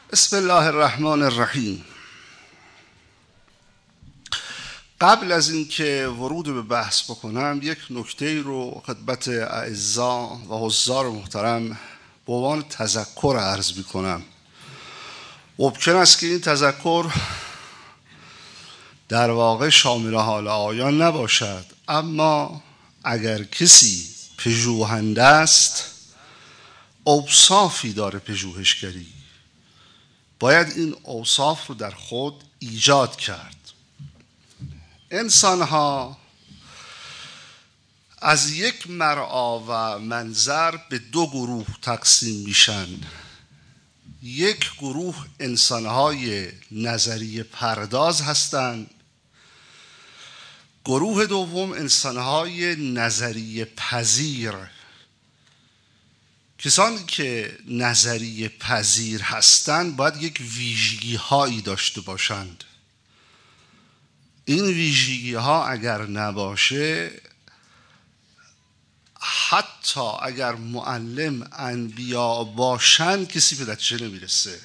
بسم الله الرحمن الرحیم. قبل از اینکه ورود به بحث بکنم یک نکته رو خدمت اعزا و حضار محترم به عنوان تذکر عرض میکنم. ممکن است که این تذکر در واقع شامل حال آیان نباشد، اما اگر کسی پژوهنده است، اوصافی داره پژوهشگری، باید این اوصاف رو در خود ایجاد کرد. انسان ها از یک مرعا و منظر به دو گروه تقسیم میشن. یک گروه انسانهای نظریه پرداز هستند، گروه دوم انسانهای نظریه پذیر. کسانی که نظریه پذیر هستند باید یک ویژگی هایی داشته باشند. این ویژگی ها اگر نباشه، حتی اگر معلم انبیا باشند کسی به نتیجه نمیرسه.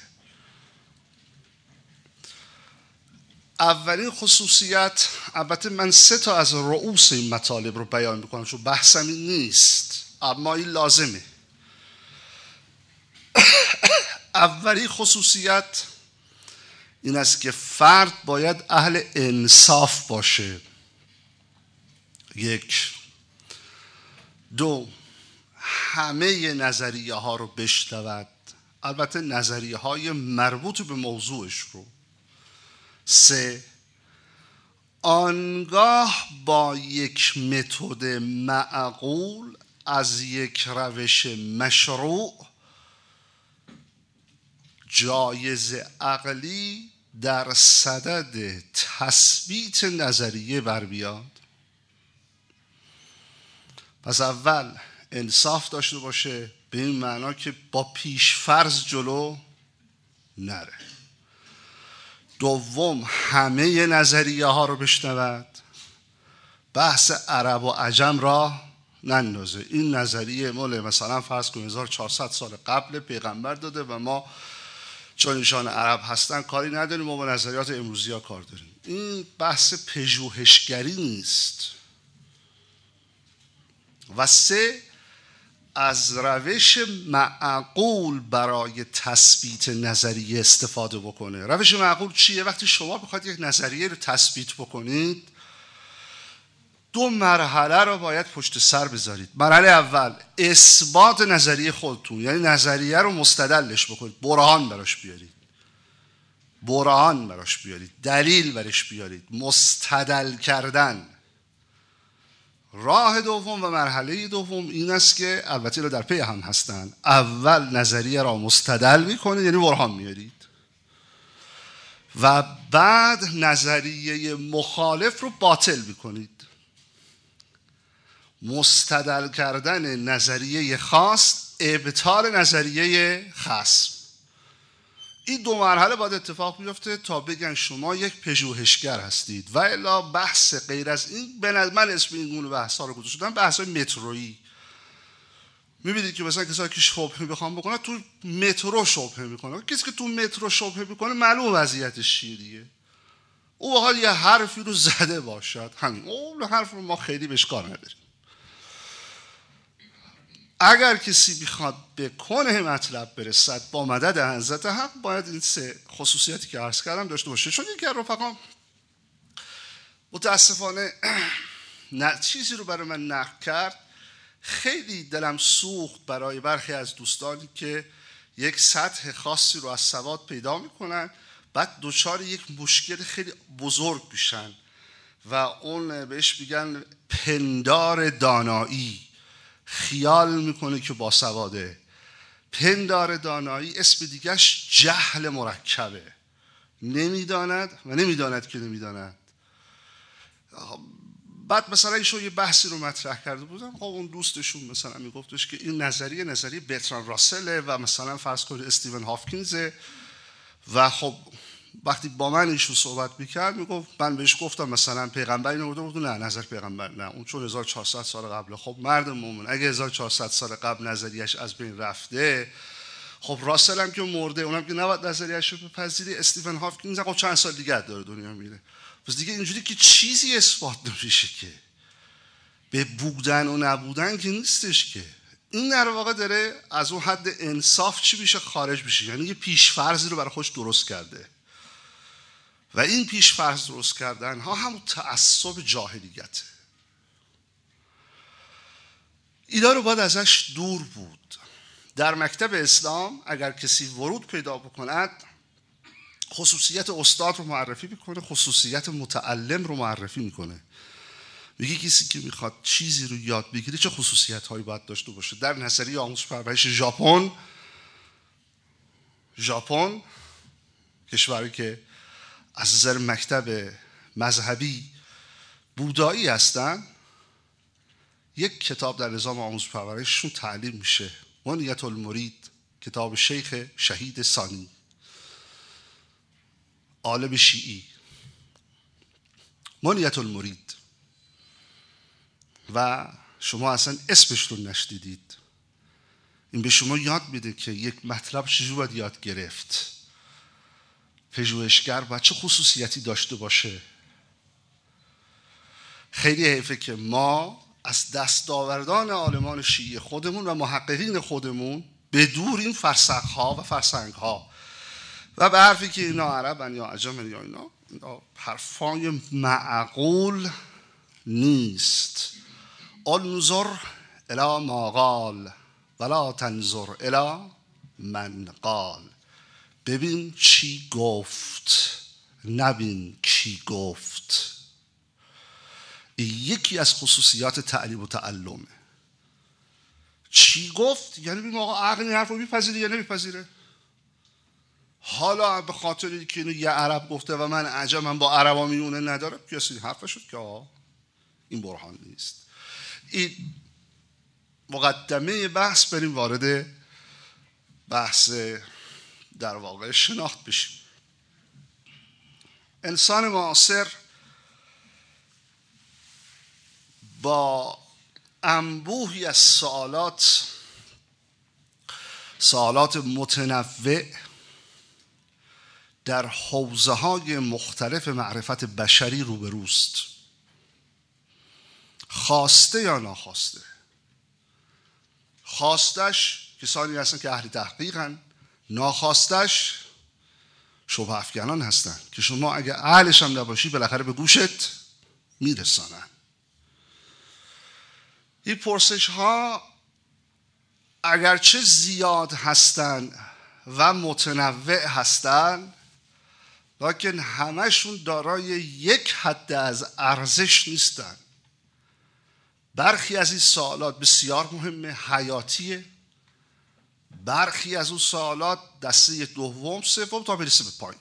اولین خصوصیت، البته من 3 از رؤوس این مطالب رو بیان میکنم چون بحثم این نیست، اما این لازمه. اولی خصوصیت این است که فرد باید اهل انصاف باشه. 1. 2. همه نظریه ها رو بشنود، البته نظریه های مربوط به موضوعش رو. 3. آنگاه با یک متد معقول از یک روش مشروع جایز عقلی در صدد تثبیت نظریه بر بیاد. پس اول انصاف داشته باشه، به این معنا که با پیشفرض جلو نره. دوم همه نظریه ها رو بشنود، بحث عرب و عجم را نندازه. این نظریه مال مثلا فرض کنید 1400 سال قبل پیغمبر داده و ما چون ایشان عرب هستن کاری نداریم، ما با نظریات امروزی ها کار داریم. این بحث پژوهشگری نیست. و 3 از روش معقول برای تثبیت نظریه استفاده بکنه. روش معقول چیه؟ وقتی شما بخواید یک نظریه رو تثبیت بکنید، 2 مرحله رو باید پشت سر بذارید. مرحله اول اثبات نظریه خودتون، یعنی نظریه رو مستدلش بکنید، برهان براش بیارید، دلیل برش بیارید، مستدل کردن. راه دوم و مرحله دوم این است که البته رو در پی هم هستن. اول نظریه را مستدل میکنید، یعنی برهان میارید، و بعد نظریه مخالف رو باطل میکنید. مستدل کردن نظریه خاص، ابطال نظریه خصم. این 2 مرحله باید اتفاق بیفته تا بگن شما یک پژوهشگر هستید. و الا بحث غیر از این، من اسم این گونه بحث ها رو گذاشتم بحث های مترویی. میبینید که مثلا کسایی که شبهه بخوام بکنن تو مترو شبهه میکنه. کسی که تو مترو شبهه میکنه معلوم وضعیتش چیه دیگه. او بخواد یه حرفی رو زده باشد، همین اون حرف رو ما خیلی بهش کار نداریم. اگر کسی بخواد به کنه مطلب برسد با مدد حضرت حق، باید این 3 خصوصیتی که عرض کردم داشته باشه. چون یکی از رفقام متاسفانه چیزی رو برای من نقل کرد، خیلی دلم سوخت برای برخی از دوستانی که یک سطح خاصی رو از سواد پیدا میکنن، بعد دچار یک مشکل خیلی بزرگ میشن و اون بهش میگن پندار دانایی. خیال میکنه که با سواده. پندار دانایی اسم دیگهش جهل مرکبه. نمیداند و نمیداند که نمیداند. بعد مثلا ایشون یه بحثی رو مطرح کرده بودم، خب اون دوستشون مثلا میگفتش که این نظریه برتراند راسله و مثلا فرض کنید استیون هاپکینزه. و خب وقتی با من ایشون صحبت میکرد میگفت، من بهش گفتم مثلا پیغمبر اینو گفته، نه نظر پیغمبر نه، اون چون 1400 سال قبل. خب مرد مومن اگه 1400 سال قبل نظریش از بین رفته، خب راسل هم که مرده، اونم که نباید نظریه‌اش رو بپذیری. استیون هاکینز خب چند سال دیگه داره دنیا میره. پس دیگه اینجوری که چیزی اثبات نمیشه که به بودن و نبودن که نیستش که. این در واقع داره از اون حد انصاف چی میشه خارج میشه، یعنی یه پیشفرضی رو برای خودش درست کرده و این پیشفرض درست کردن ها همون تعصب جاهلیته. اینا رو باید ازش دور بود. در مکتب اسلام اگر کسی ورود پیدا بکند خصوصیت استاد رو معرفی میکنه، خصوصیت متعلم رو معرفی میکنه. میگه کسی که میخواد چیزی رو یاد بگیره چه خصوصیت هایی باید داشته باشه. در نظریه آموزش پرورش ژاپن کشوری که از نظر مکتب مذهبی بودایی هستن، یک کتاب در نظام آموزش پرورششون تعلیم میشه، منیت المرید، کتاب شیخ شهید ثانی، عالم شیعی. منیت المرید و شما اصلا اسمش رو نشنیدید. این به شما یاد میده که یک مطلب چجوری باید یاد گرفت، پژوهشگر باید چه خصوصیتی داشته باشه. خیلی حیفه که ما از دستاوردان عالمان شیعه خودمون و محققین خودمون بدوریم فرسخ‌ها و فرسنگ‌ها و به حرفی که اینا عربن یا عجمن یا اینا حرفای معقول نیست. انظر الی ما قال ولا تنظر الی من قال. ببین چی گفت، نبین کی گفت. یکی از خصوصیات تعلیم و تعلمه. چی گفت یعنی ببین آقا عقل این حرف رو میپذیره یا نمیپذیره. حالا به خاطر اینکه اینو یه عرب گفته و من عجمم با عربا میونه نداره، کسی حرف شد که آقا این برهان نیست. این مقدمه بحث. بریم وارد بحث در واقع شناخت بشیم. انسان معاصر با انبوهی از سوالات متنوع در حوزه‌های مختلف معرفت بشری روبروست، خواسته یا ناخواسته. خواستش کسانی هستن که اهل تحقیقن، ناخواستش شبه افکنان هستن که شما اگه اهلش هم نباشی بالاخره به گوشت میرسانن. این پرسش ها اگرچه زیاد هستن و متنوع هستن، لکن همشون دارای یک حد از ارزش نیستن. برخی از این سوالات بسیار مهمه، حیاتیه. برخی از اون سوالات دسته دوم، سوم تا برسه به پایین.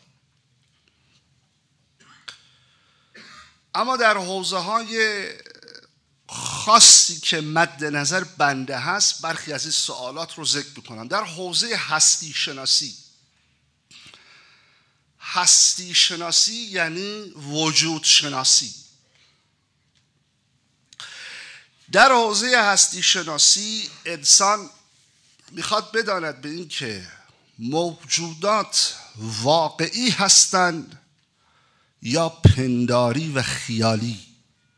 اما در حوزه‌های خاصی که مد نظر بنده هست برخی از این سوالات رو ذکر میکنم. در حوزه هستی شناسی یعنی وجود شناسی. در حوزه هستی شناسی انسان میخواد بداند به این که موجودات واقعی هستند یا پنداری و خیالی.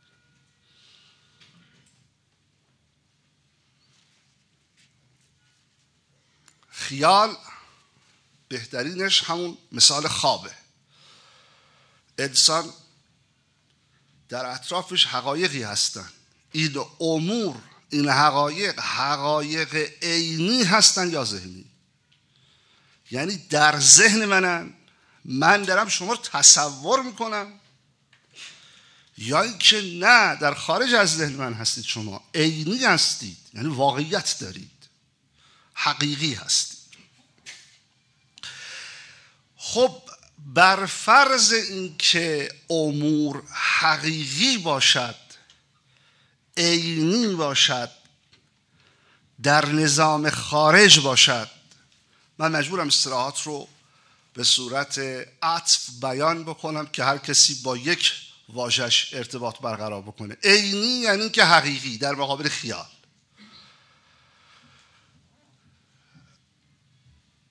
خیال بهترینش همون مثال خوابه. انسان در اطرافش حقایقی هستن، این امور، این حقایق عینی هستن یا ذهنی. یعنی در ذهن من دارم شما رو تصور میکنم، یا اینکه نه در خارج از ذهن من هستید، شما عینی هستید، یعنی واقعیت دارید، حقیقی هستید. خب بر فرض اینکه امور حقیقی باشد، عینی باشد، در نظام خارج باشد، من مجبورم اصطلاحات رو به صورت عطف بیان بکنم که هر کسی با یک واژه‌اش ارتباط برقرار بکنه. عینی یعنی که حقیقی در مقابل خیال.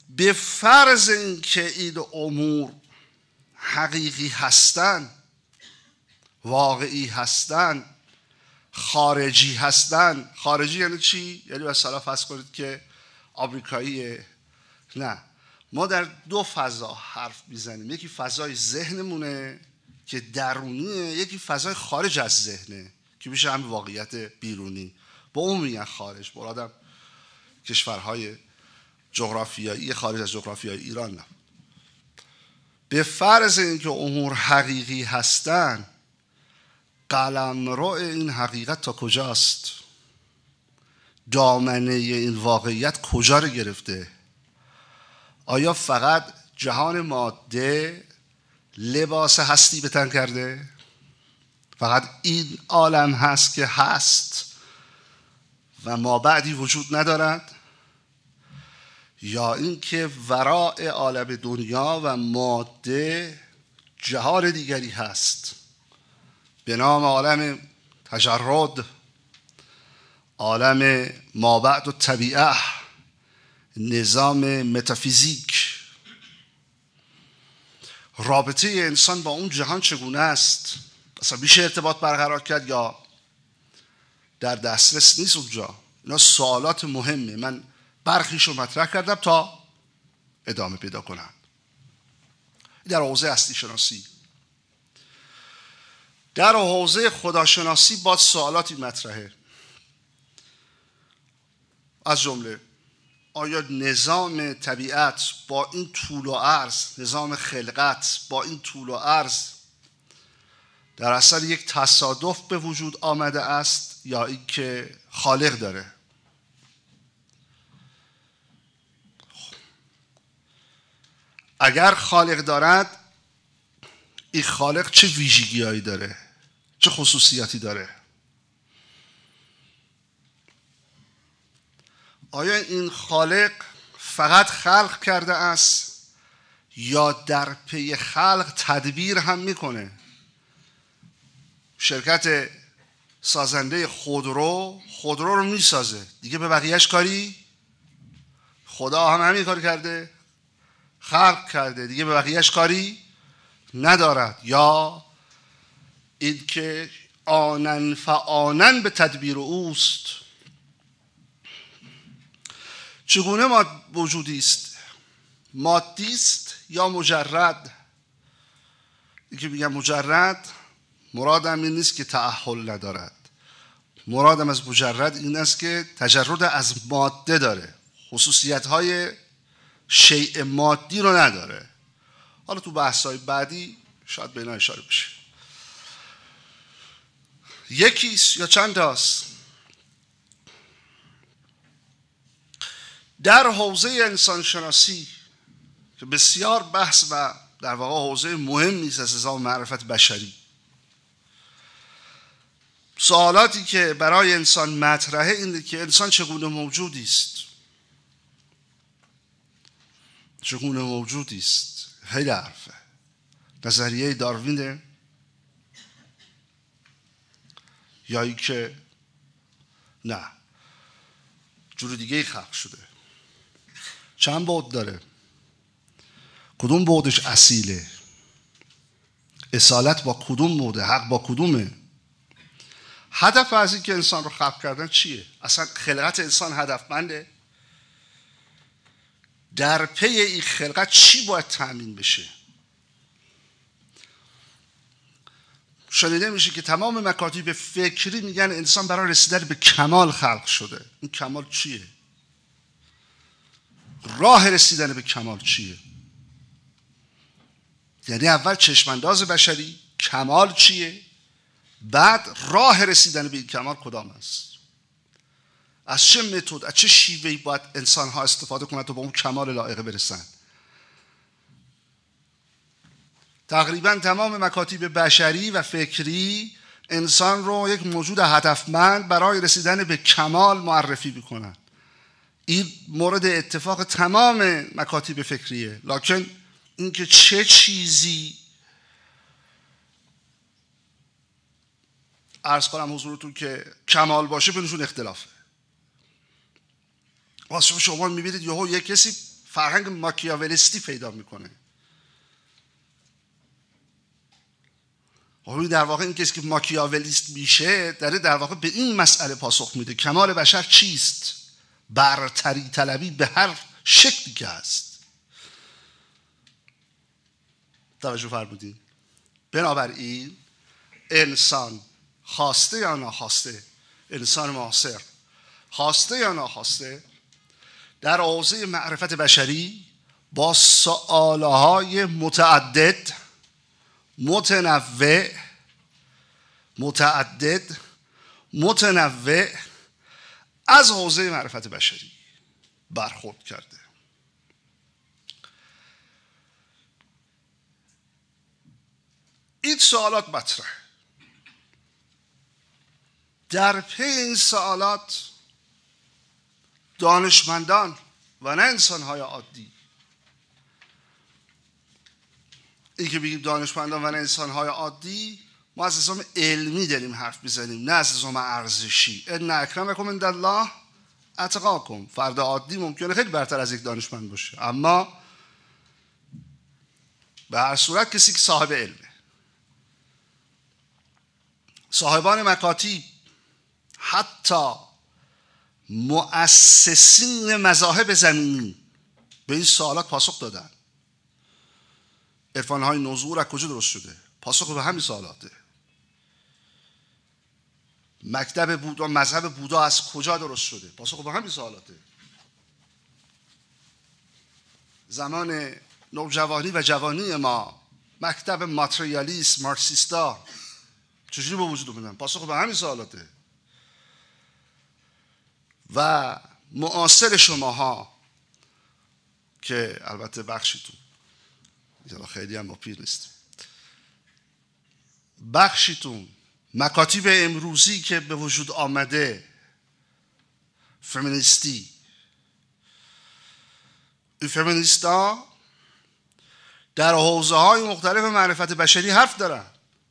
به فرض اینکه این امور حقیقی هستن، واقعی هستن، خارجی هستن. خارجی یعنی چی؟ یعنی مثلا فرض کنید که آمریکاییه. نه، ما در دو فضا حرف میزنیم. یکی فضای ذهنمونه که درونیه، یکی فضای خارج از ذهنه که میشه همین واقعیت بیرونی. با اون میگن خارج. مرادم کشورهای جغرافیایی خارج از جغرافیای ایران نه. به فرض اینکه امور حقیقی هستن، قلمرو این حقیقت تا کجاست؟ دامنه این واقعیت کجا رو گرفته؟ آیا فقط جهان ماده لباس هستی به تن کرده؟ فقط این عالم هست که هست و ما بعدی وجود ندارد؟ یا اینکه وراء عالم دنیا و ماده جهان دیگری هست به نام عالم تجرد، عالم مابعد و طبیعه، نظام متافیزیک؟ رابطه انسان با اون جهان چگونه است؟ اصلا میشه ارتباط برقرار کرد یا در دسترس نیست اونجا؟ اینا سوالات مهمه. من برخیشو مطرح کردم تا ادامه پیدا کنم. در حوزه هستی شناسی. در حوزه خداشناسی باز سوالاتی مطرحه، از جمله آیا نظام طبیعت با این طول و عرض، نظام خلقت با این طول و عرض در اثر یک تصادف به وجود آمده است یا اینکه خالق داره؟ اگر خالق دارد، این خالق چه ویژگی‌هایی داره؟ چه خصوصیاتی داره؟ آیا این خالق فقط خلق کرده است یا در پی خلق تدبیر هم میکنه؟ شرکت سازنده خودرو رو میسازه، دیگه به بقیهش کاری؟ خدا هم همین کار کرده، خلق کرده، دیگه به بقیهش کاری ندارد. یا این که آنن فآنن به تدبیر اوست. چگونه وجودی است؟ مادی است یا مجرد؟ اینکه میگم مجرد، مرادم این نیست که تأهل ندارد. مرادم از مجرد این است که تجرد از ماده داره، خصوصیت‌های شیء مادی رو نداره. حالا تو بحث‌های بعدی شاید به اینا اشاره بشه. یکیست یا چند تاست؟ در حوزه انسان شناسی که بسیار بحث و در واقع حوزه مهمی است از نظام معرفت بشری، سوالاتی که برای انسان مطرحه اینه که انسان چگونه موجودی است؟ چگونه موجودی است؟ خیلی حرفه. نظریه داروینه یا ای که نه جور دیگه خلق شده؟ چند بعد داره؟ کدوم بعدش اصیله؟ اصالت با کدوم بعده؟ حق با کدومه؟ هدف از این که انسان رو خلق کردن چیه؟ اصلا خلقت انسان هدفمنده؟ در پی این خلقت چی باید تأمین بشه؟ شنیده میشه که تمام مکاتب فکری میگن انسان برای رسیدن به کمال خلق شده. این کمال چیه؟ راه رسیدن به کمال چیه؟ یعنی اول چشمانداز بشری کمال چیه؟ بعد راه رسیدن به این کمال کدام است؟ از چه متد، از چه شیوهی باید انسان ها استفاده کنند تا به اون کمال لایقه برسن؟ تقریبا تمام مکاتب بشری و فکری انسان رو یک موجود هدفمند برای رسیدن به کمال معرفی میکنن. این مورد اتفاق تمام مکاتب فکریه. لکن اینکه چه چیزی عرض کنم حضورتون که کمال باشه بینشون اختلافه. واسه شما میبینید یهو یک کسی فرهنگ ماکیاولیستی پیدا میکنه. در واقع این کسی که ماکیاولیست میشه داره در واقع به این مسئله پاسخ میده: کمال بشر چیست؟ برتری طلبی به هر شکلی که هست. توجه فرمودین؟ بنابراین انسان خواسته یا ناخواسته، انسان معاصر خواسته یا ناخواسته، در حوزه معرفت بشری با سؤالهای متعدد، متنوع از حوزه معرفت بشری برخورد کرده. این سوالات مطرح. در پی این سوالات دانشمندان و نه انسان‌های عادی، این که بگیم دانشمندان و نه انسان‌های عادی، ما از نظام علمی داریم حرف بزنیم، نه از نظام ارزشی. ان اکرمکم عند الله اتقاکم. فرد عادی ممکنه خیلی برتر از یک دانشمند باشه، اما به هر صورت کسی که صاحب علمه. صاحبان مکاتیب، حتی مؤسسین مذاهب زمینی به این سوالات پاسخ دادن. عرفان‌های نزول از کجا درست شده؟ پاسخ به همین سوالاته. مکتب بودا، مذهب بودا از کجا درست شده؟ پاسخ به همین سوالاته. زمان نوجوانی و جوانی ما مکتب ماتریالیست، مارکسیستا چجوری به وجود اومدن؟ پاسخ به همین سوالاته. و معاصر شماها که البته بخشیتون خیلی هم ما پیر نیستیم، بخشیتون مکاتیب امروزی که به وجود آمده، فمینیستی، این فمینیستا در حوزه های مختلف معرفت بشری حرف دارن.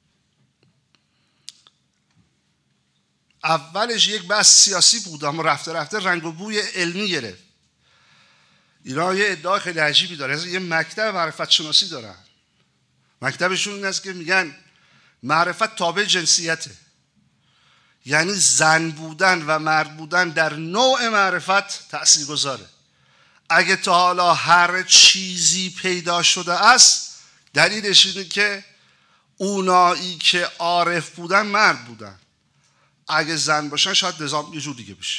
اولش یک بحث سیاسی بود، اما رفته رفته رنگ و بوی علمی گرفت. اینا یه ادعای خیلی عجیبی داره، یه مکتب معرفت شناسی دارن. مکتبشون این است که میگن معرفت تابع جنسیته، یعنی زن بودن و مرد بودن در نوع معرفت تأثیر گذاره. اگه تا حالا هر چیزی پیدا شده است، دلیلش اینه که اونایی که عارف بودن مرد بودن، اگه زن باشن شاید نظام یه جور دیگه بشه.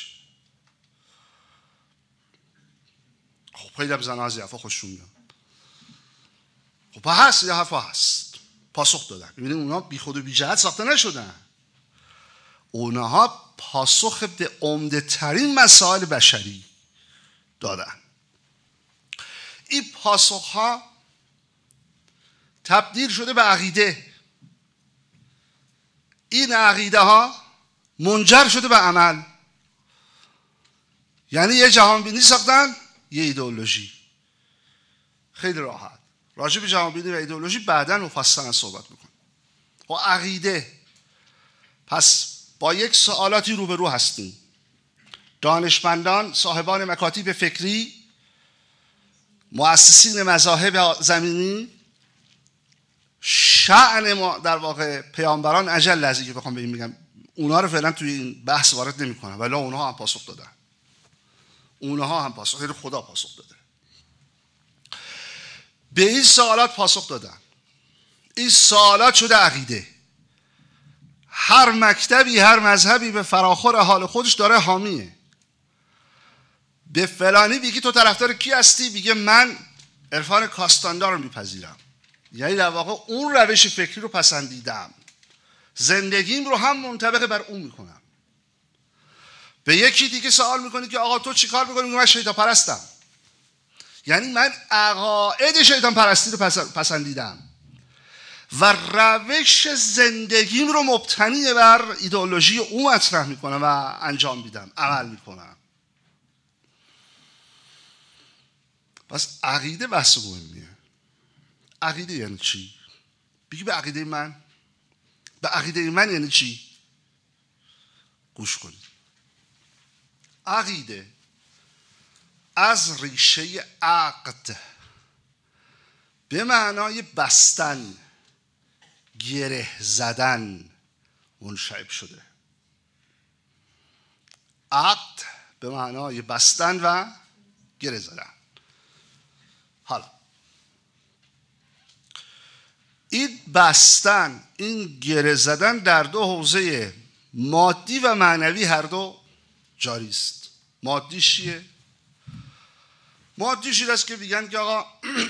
خب خیلی هم زن از یفا خوششون میاد. خب هست یا حرفا هست. پاسخ دادن. میبینید اونا بی خود و بی جهت ساخته نشدن. اونها پاسخ به عمده ترین مسائل بشری دادن. این پاسخ ها تبدیل شده به عقیده. این عقیده ها منجر شده به عمل. یعنی یه جهانبینی ساختن، یه ایدئولوژی. خیلی راحت. راجع به جهانبینی و ایدئولوژی بعداً مفصلا صحبت میکنم. و عقیده، پس با یک سوالاتی روبرو هستیم. دانشمندان، صاحبان مکاتیب فکری، مؤسسین مذاهب زمینی، شأن ما در واقع پیامبران اجل از اینکه بخوام بگم میگم اونا رو فعلا توی این بحث وارد نمی‌کنم، ولی اونها هم پاسخ دادن. اونها هم پاسخ دادن، خدا پاسخ داده. به این سوالات پاسخ دادن. این سوالات شده عقیده. هر مکتبی، هر مذهبی به فراخور حال خودش داره حامیه. به فلانی بگی تو طرفدار کی هستی؟ میگه من عرفان کاستاندا رو میپذیرم. یعنی در واقع اون روش فکری رو پسندیدم، زندگیم رو هم منطبق بر اون میکنم. به یکی دیگه سوال میکنی که آقا تو چی کار میکنی؟ من شیطان پرستم. یعنی من عقاید شیطان پرستی رو پسندیدم و روش زندگیم رو مبتنی بر ایدئولوژی او مطرح میکنم و انجام میدم، عمل میکنم. پس عقیده بحث مهمیه. عقیده یعنی چی؟ بگی به عقیده من. به عقیده من یعنی چی؟ گوش کنید. عقیده از ریشه عقد به معنای بستن، گره زدن منشعب شده. عقد به معنای بستن و گره زدن. حالا این بستن، این گره زدن در دو حوزه مادی و معنوی هر دو جاری است. مادیش چیه؟ مادیش این است که میگن که آقا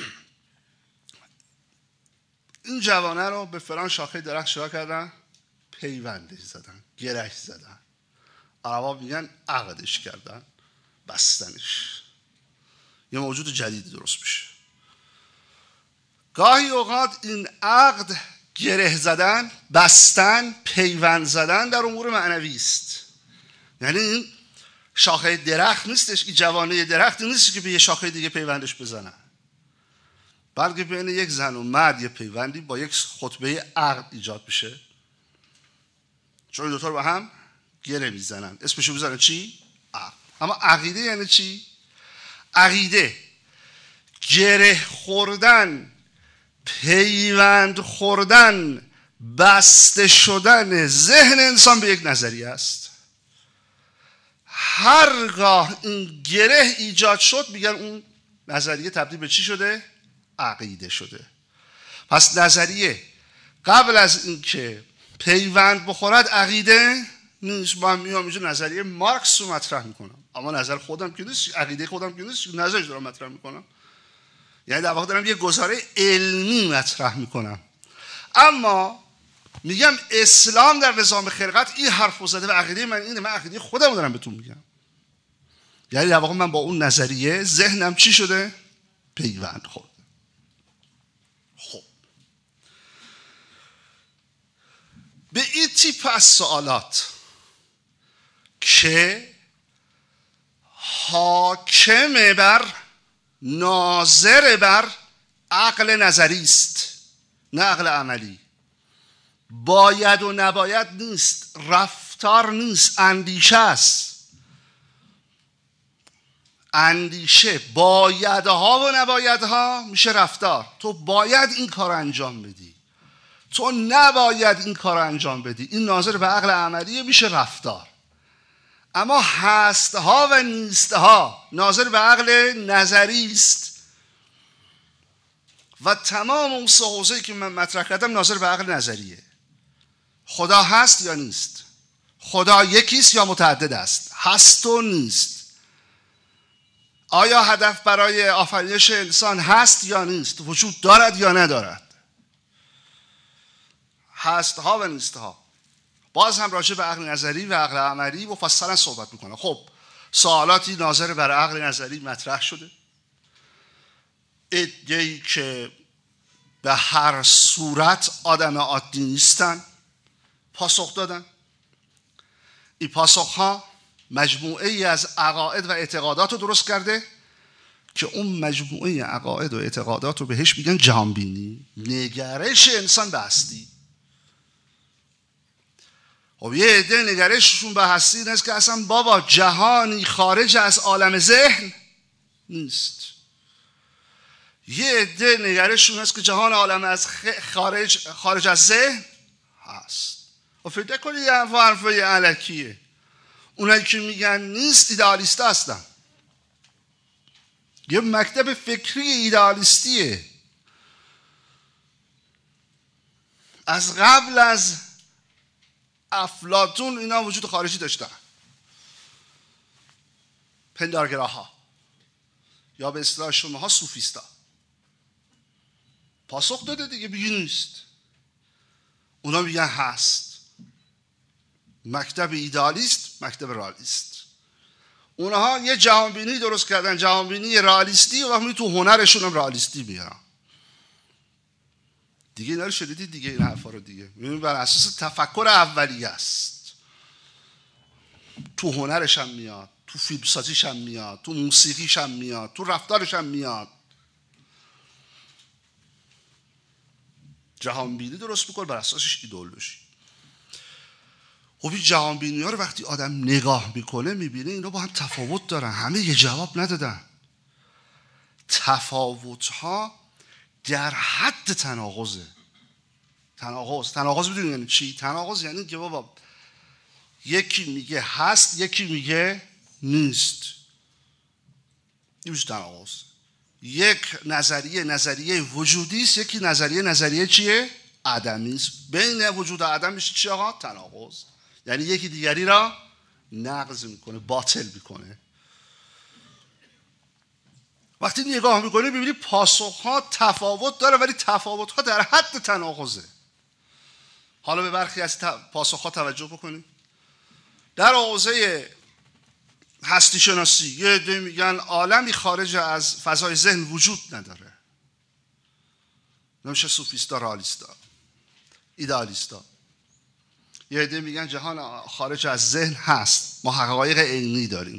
این جوانه رو به فلان شاخه درخت شکار کردن، پیوندش زدن، گرهش زدن. عربا میگن عقدش کردن، بستنش. یه موجود جدیدی درست میشه. گاهی اوقات این عقد، گره زدن، بستن، پیوند زدن در امور معنوی است. یعنی این شاخه درخت نیستش، این جوانه درخت نیست که به یه شاخه دیگه پیوندش بزنن، بلکه بین یک زن و مرد یه پیوندی با یک خطبه عقد ایجاد میشه، چون دوتا رو با هم گره میزنن. اسمشو میزنن چی؟ عقد. اما عقیده یعنی چی؟ عقیده گره خوردن، پیوند خوردن، بسته شدن ذهن انسان به یک نظریه است. هرگاه این گره ایجاد شد میگن اون نظریه تبدیل به چی شده؟ عقیده شده. پس نظریه قبل از اینکه پیوند بخورد عقیده نیست. من میام اینجا نظریه مارکس رو مطرح میکنم، اما نظر خودم که نیست، عقیده خودم که نیست، نظرش دارم مطرح میکنم. یعنی در واقع دارم یه گزاره علمی مطرح میکنم. اما میگم اسلام در نظام خلقت این حرف رو زده و عقیده من اینه، من عقیده خودم دارم بهتون میگم. یعنی در واقع من با اون نظریه ذهنم چی شده؟ پیوند خورد. خب به این تیپ از سوالات که حاکم بر، ناظر بر عقل نظری است نه عقل عملی، باید و نباید نیست، رفتار نیست، اندیشه است. اندیشه بایدها و نبایدها میشه رفتار. تو باید این کار انجام بدی، تو نباید این کار انجام بدی. این ناظر به عقل عملی میشه رفتار. اما هستها و نیستها ناظر به عقل نظری است و تمام اون سه حوزه‌ای که من مطرح کردم ناظر به عقل نظریه. خدا هست یا نیست؟ خدا یکیست یا متعدد است؟ هست و نیست. آیا هدف برای آفرینش انسان هست یا نیست؟ وجود دارد یا ندارد؟ هستها و نیستها. باز هم راجع به عقل نظری و عقل عملی مفصلا صحبت میکنه. خب سوالاتی ناظر بر عقل نظری مطرح شده. عده‌ای که به هر صورت آدم عادی نیستن پاسخ دادن. این پاسخ ها مجموعه ای از عقاید و اعتقادات رو درست کرده که اون مجموعه عقاید و اعتقادات رو بهش میگن جهانبینی، نگرش انسان به هستی. خب یه عده نگرششون به هستی این است که اصلا بابا جهانی خارج از عالم ذهن نیست. یه عده نگرششون است که جهان عالم از خارج از ذهن هست. و فکر کنید یه حرفای الکیه. اونایی که میگن نیست ایدئالیست هستن. یه مکتب فکری ایدئالیستیه. از قبل از افلاطون اینا وجود خارجی داشتن. پندارگراها یا به اصطلاح شماها صوفیستا. پاسخ داده دیگه، بگی نیست. اونا میگن هست. مکتب ایدئالیست، مکتب رئالیست. اونها یه جهانبینی درست کردن، جهانبینی رئالیستی، و وقتی تو هنرشون هم رئالیستی میارن. دیگه اینا رو شدیدید دیگه، این حرفا رو دیگه. میبینید بر اساس تفکر اولیه است. تو هنرش هم میاد، تو فیلمسازیش هم میاد، تو موسیقیش هم میاد، تو رفتارش هم میاد. جهانبینی درست میکنه بر اساسش ایدئولوژی. خب این جهانبینی ها رو وقتی آدم نگاه میکنه میبینه اینا با هم تفاوت دارن، همه یه جواب ندادن. تفاوت‌ها در حد تناقضه. تناقض بدونید یعنی چی؟ تناقض یعنی که بابا یکی میگه هست، یکی میگه نیست. این میشه تناقض. یک نظریه وجودی است، یکی نظریه چیه؟ عدمی است. بین وجود و عدم میشه چی آقا؟ تناقض. یعنی یکی دیگری را نقض میکنه، باطل میکنه. وقتی نگاه میکنی ببینی پاسخها تفاوت داره، ولی تفاوتها در حد تناقضه. حالا به برخی از پاسخها توجه بکنید. در حوزه هستی شناسی یه عده میگن عالمی خارج از فضای ذهن وجود نداره. نمیشه سوفیستا، رئالیستا، ایدئالیستا. یه عده میگن جهان خارج از ذهن هست، ما حقایق عینی داریم.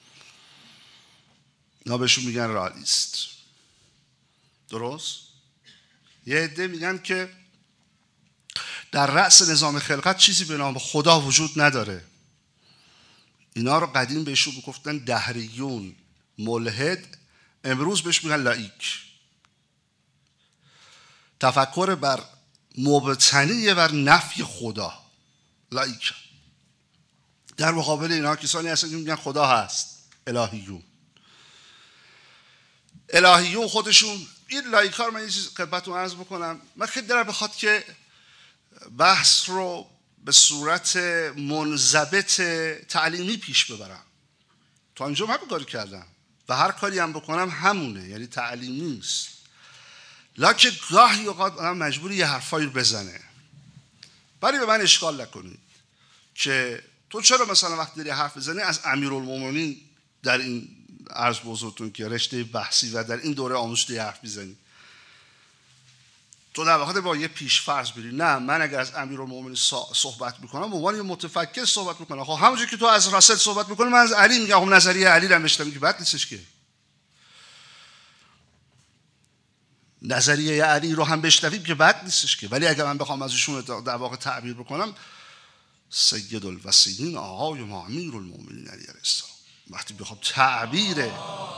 اینا بهشون میگن رئالیست. درست؟ یه عده میگن که در رأس نظام خلقت چیزی به نام خدا وجود نداره. اینا رو قدیم بهشون میگفتن دهریون، ملحد، امروز بهش میگن لایک. تفکر بر مبتنی بر نفی خدا، لایک. در مقابل اینا کسانی هستن که میگن خدا هست، الهیون خودشون. این لایکار من یه چیز خدمتتون عرض بکنم. من خیلی دلم بخواد که بحث رو به صورت منضبط تعلیمی پیش ببرم. تا اینجا همین کاری کردم و هر کاری هم بکنم همونه، یعنی تعلیمی است. لکه گاهی اوقات آدم مجبوری یه حرفایی رو بزنه. ولی به من اشکال نکنید که تو چرا مثلا وقتی داری حرف بزنی از امیرالمومنین در این عرض بزرگتون که رشته بحثی و در این دوره آموزشی حرف میزنی، تو در واقع با یه پیش‌فرض بری. نه، من اگر از امیرالمومنین صحبت میکنم به عنوان یه متفکر صحبت میکنم. خب همونجوری که تو از راسل صحبت میکنی من از علی میگم. خب نظریه علی رو بشنوی که بد نیستش که. نظریه علی رو هم بشنویم که بد نیستش که. ولی اگر من بخوام از ایشون در واقع تعبیر بکنم، سید الوسیلین آقای ما امیرالمومنین علی علیه السلام، وقتی بخوام تعبیر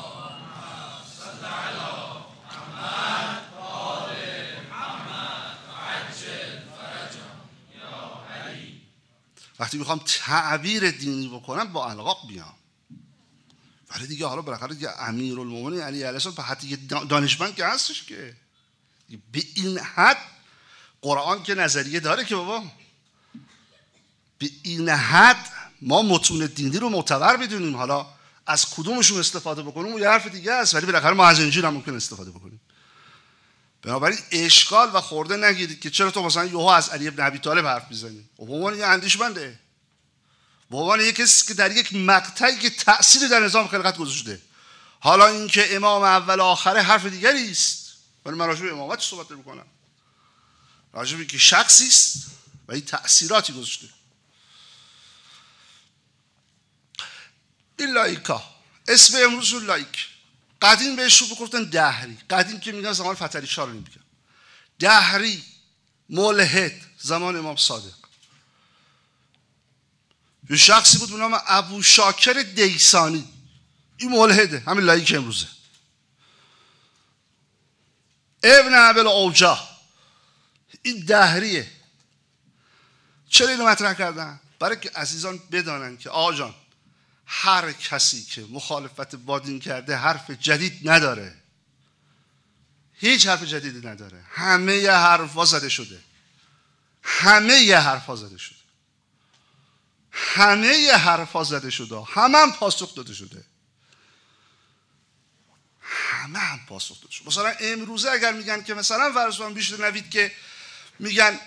تعبیر دینی بکنم با القاب بیام. ولی دیگه حالا بالاخره دیگه امیرالمومنین علی علیه السلام حتی یه دانشمند که هستش که به این حد قرآن که نظریه داره که بابا به این حد ما متون دینی رو معتبر بدونیم. حالا از کدومشون استفاده بکنیم اون یه حرف دیگه است، ولی بالاخره ما از انجیل هم ممکن استفاده بکنیم. بنابراین اشکال و خورده نگیرید که چرا تو مثلا یهو از علی ابن ابی طالب حرف میزنی. به عنوان یه اندیشمنده، به عنوان یک کسی که در یک مقطعی که تأثیر در نظام خلقت گذاشته. حالا اینکه امام اول آخره حرف دیگری است، ولی من راجع به امامت صحبت نمی‌کنم. راجع به که شخصی است و این تأثیراتی گذاشته. این لایکا، اسم امروز لایک. قدیم بهش رو گفتن دهری. قدیم که میگن زمان فتحعلی شاه رو نمیگن. دهری، ملحد، زمان امام صادق. یه شخصی بود به نام ابو شاکر دیسانی. این ملحده، همین لایک امروزه. ابن ابل اوجا، این دهریه. چرا اینو مطرح کردن؟ برای که عزیزان بدانن که آقا جان، هر کسی که مخالفت با دین کرده حرف جدید نداره. هیچ حرف جدیدی نداره. همه حرفا زده شده. همه حرفا زده شده. همه هم پاسخ داده شده. مثلا امروزه اگر میگن که مثلا فرض بیشنوید که میگن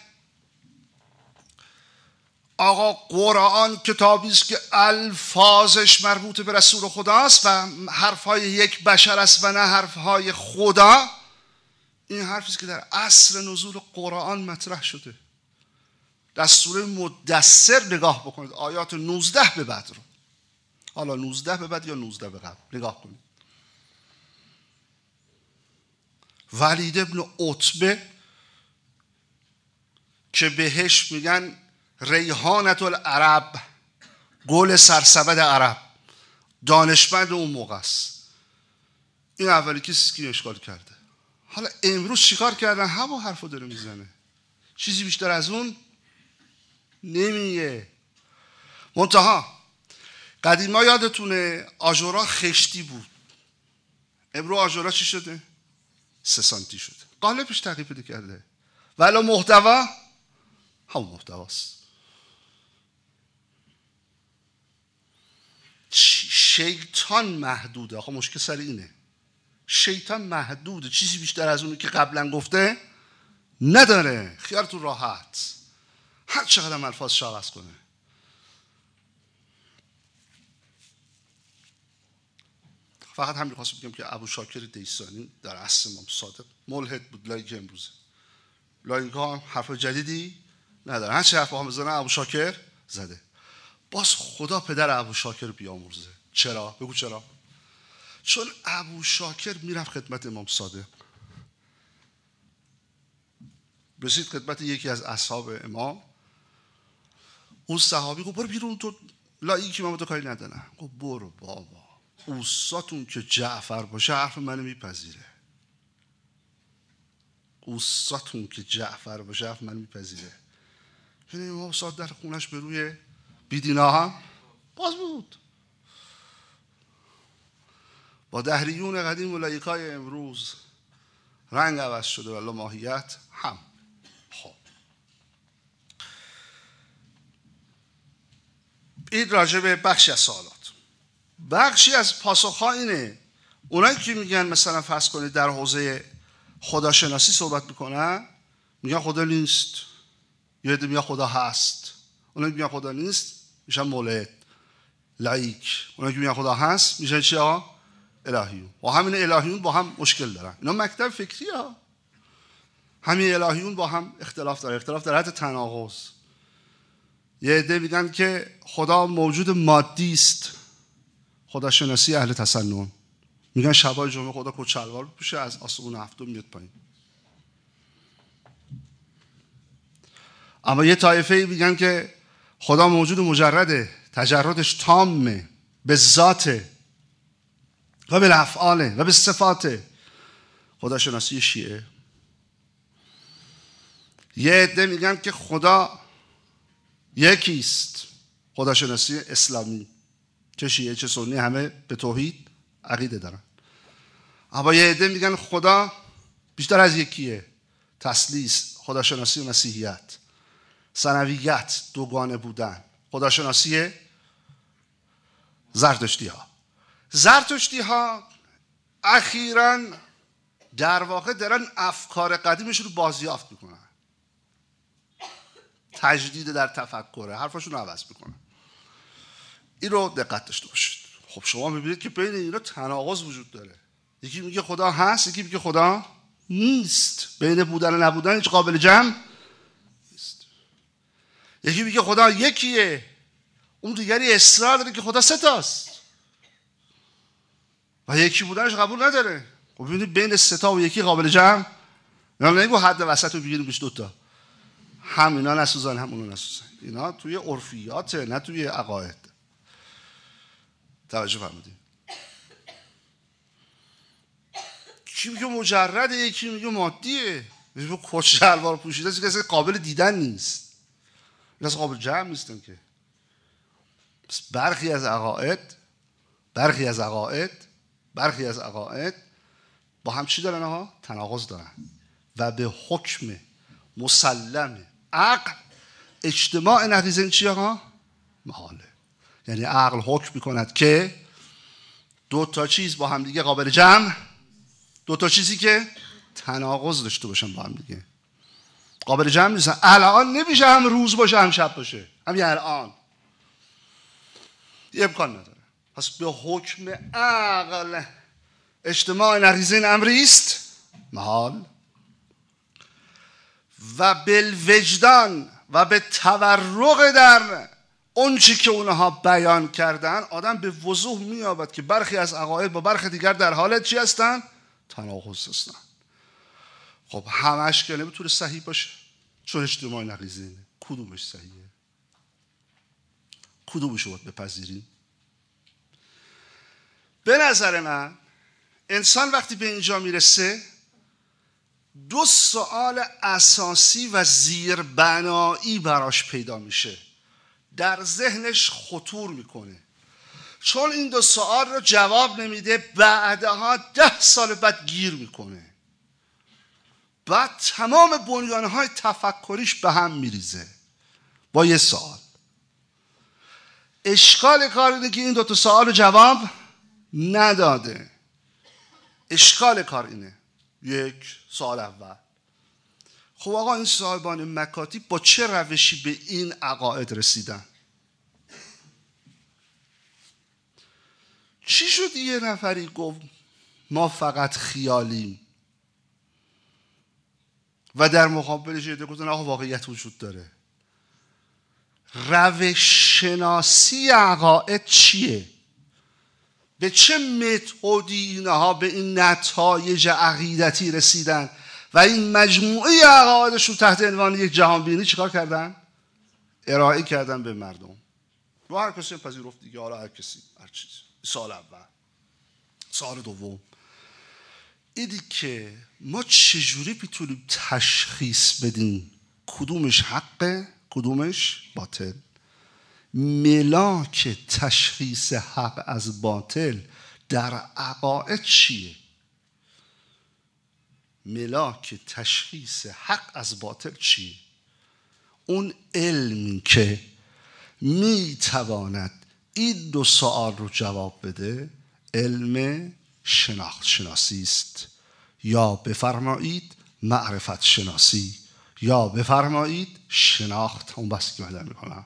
آقا قرآن کتابی است که الفاظش مربوط به رسول خداست و حرفهای یک بشر است و نه حرفهای خدا. این حرفی است که در عصر نزول قرآن مطرح شده. در سوره مدثر نگاه بکنید، آیات 19 به بعد رو. حالا 19 به بعد یا 19 به قبل نگاه کنید. ولید ابن عتبه که بهش میگن ریحانة العرب، گل سرسبد عرب، دانشمند اون موقع است. این اولی کسی که اشکال کرده. حالا امروز چیکار کردن؟ همون حرفو داره میزنه، چیزی بیشتر از اون نمیگه. منتها قدیما یادتونه آژورا خشتی بود، امروز آژورا چی شده؟ 3 سانتی شده. قالبش تغییر پیدا کرده ولی محتوا همون محتواست. شیطان محدوده. آخه مشکل سر اینه، شیطان محدوده، چیزی بیشتر از اونی که قبلا گفته نداره. خیالتون راحت، هر چقدر هم الفاظش عوض کنه. فقط همین خواستم بگم که ابو شاکر دیسانی در عصر امام صادق ملحد بود، لایک امروزه. لایک ها حرف جدیدی نداره، هر چه حرف ها میزنه ابو شاکر زده. باز خدا پدر ابو شاکر بیامرزه. چرا؟ بگو چرا؟ چون ابو شاکر میرفت خدمت امام صادق، رسید خدمت یکی از اصحاب امام، اون صحابی گفت برو بیرون، تو لایکی من تو کاری ندارم. گفت برو بابا، اوستاتون که جعفر باشه حرف منو میپذیره. اوستاتون که جعفر باشه حرف منو میپذیره. چون امام صادق در خونش به روی بیدینا هم باز بود. با دهریون قدیم و لایکای امروز رنگ عوض شده ولی ماهیت هم. خب این راجع به بخشی از سوالات. بخشی از پاسخ‌ها اینه، اونایی که میگن مثلا فرض کنید در حوزه خداشناسی صحبت میکنن، میگن خدا نیست، یا میگن خدا هست. اونایی که میگن خدا نیست میشن ملحد لایک، اونایی که میگن خدا هست میشن چی ها؟ الهیون. و همین الهیون با هم مشکل دارن. اینا مکتب فکری ها. همین الهیون با هم اختلاف داره، اختلاف در حد تناقض. یه عده میگن که خدا موجود مادی است، خداشناسی اهل تسنن، میگن شبای جمعه خدا کت شلوار بپوشه از آسمون هفتم میاد پایین. اما یه طایفه میگن که خدا موجود مجرده، تجردش تامه، به ذاته و به افعاله و به صفاته. خداشناسی شیعه. یه عده میگن که خدا یکیست، خداشناسی اسلامی، چه شیعه چه سنی همه به توحید عقیده دارن. اما یه عده میگن خدا بیشتر از یکیه، تثلیث، خداشناسی مسیحیت، ثنویت، دوگانه بودن، خداشناسی زرتشتی ها. زرتشتی ها اخیراً در واقع دارن افکار قدیمشون رو بازیافت میکنن، تجدید در تفکره، حرفاشون رو عوض میکنن. این رو دقت داشته باشید. خب شما میبینید که بین اینا تناقض وجود داره. یکی میگه خدا هست، یکی میگه خدا نیست. بین بودن و نبودن هیچ قابل جمع نیست. یکی میگه خدا یکیه، اون دیگری اصرار داره که خدا 3 تاست و یکی بودنش قبول نداره. خب ببینید بین 3 تا و یکی قابل جمع، اینا نمیگو حد وسط رو بگیریم بهش 2 تا، هم اینا نسوزن هم اونا نسوزن. اینا توی عرفیاته نه توی عقاید. توجه فرمودید؟ کی میگه مجرده، یکی میگه مادیه. میگه کت شلوار پوشیده است که قابل دیدن نیست، اینا قابل جمع نیستن که. پس برخی از عقاید با هم چی دارن ها؟ تناقض دارن و به حکم مسلم عقل اجتماع نقیضین چیه ها؟ محاله. یعنی عقل حکم میکند که 2 تا چیز با هم دیگه قابل جمع، 2 تا چیزی که تناقض داشته باشن با هم دیگه قابل جمع نیستن. الان نمیشه هم روز باشه هم شب باشه، همین الان یه امکان نداره. پس به حکم عقل اجتماع نقیضین امری است محال و بالوجدان و به تورق در اون چی که اونها بیان کردن آدم به وضوح مییابد که برخی از عقاید با برخی دیگر در حالت چی هستن؟ تناقض هستن. خب همش که نمیتونه صحیح باشه چون اجتماع نقیضینه. کدومش صحیحه؟ کدومش رو باید بپذیریم؟ به نظر من انسان وقتی به اینجا میرسه 2 سوال اساسی و زیربنایی براش پیدا میشه، در ذهنش خطور میکنه. چون این 2 سوال رو جواب نمیده، بعدها 10 سال بعد گیر میکنه، بعد تمام بنیانهای تفکریش به هم میریزه با یه سوال. اشکال کار اینه که این 2 سوال رو جواب نداده. اشکال کار اینه. یک سوال اول، خب آقا این صاحبان مکاتب با چه روشی به این عقاید رسیدن؟ چی شد یه نفری گفت ما فقط خیالیم و در مقابلش یه گفتن آقا واقعیت وجود داره؟ روش شناسی عقاید چیه؟ به چه متدی اینها به این نتایج عقیدتی رسیدن و این مجموعه عقایدش رو تحت عنوان یک جهانبینی چیکار کردن؟ ارائه کردن به مردم. و هر کسی پذیرفت دیگه، حالا هر کسی هر چیز. سال اول. سال دوم، ایدی که ما چجوری میتونیم تشخیص بدیم کدومش حقه کدومش باطل؟ ملاک تشخیص حق از باطل در عقاید چیه؟ ملاک تشخیص حق از باطل چیه؟ اون علمی که میتواند این 2 سوال رو جواب بده علم شناخت شناسی است، یا بفرمایید معرفت شناسی، یا بفرمایید شناخت. اون بحثی که من میکنم